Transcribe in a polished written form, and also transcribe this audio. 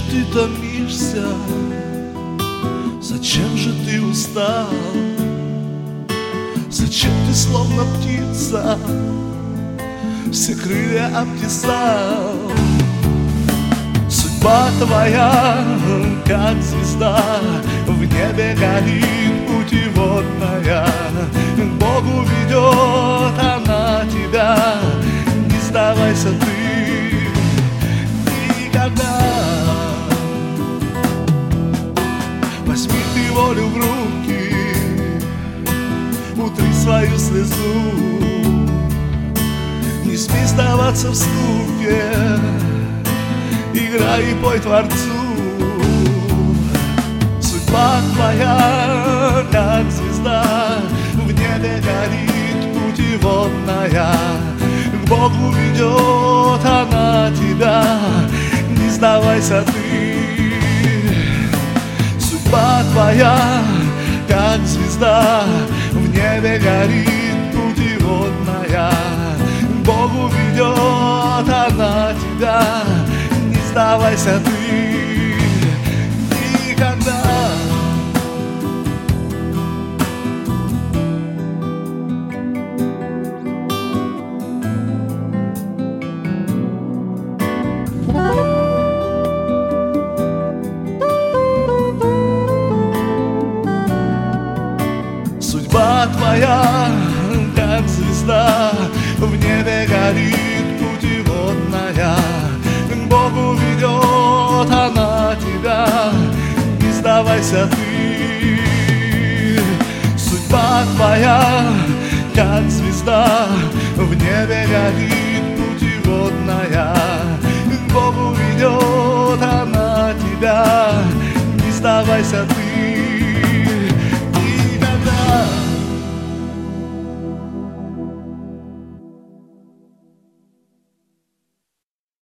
ты томишься? Зачем же ты устал? Зачем ты словно птица все крылья обтесал? Судьба твоя, как звезда, в небе горит путеводная. К Богу ведет она тебя, не сдавайся ты никогда. Возьми ты волю в руки, утри свою слезу, не смей сдаваться в скуке, играй и пой Творцу. Судьба твоя, как звезда, в небе горит путеводная. К Богу ведет она тебя, не сдавайся ты. Судьба твоя, как звезда, в небе горит путеводная. К Богу ведет она тебя, не сдавайся ты никогда. Судьба твоя, как звезда, в небе горит путеводная. К Богу ведет она тебя, не сдавайся ты. Судьба твоя, как звезда, в небе горит путеводная. К Богу ведет она тебя, не сдавайся ты.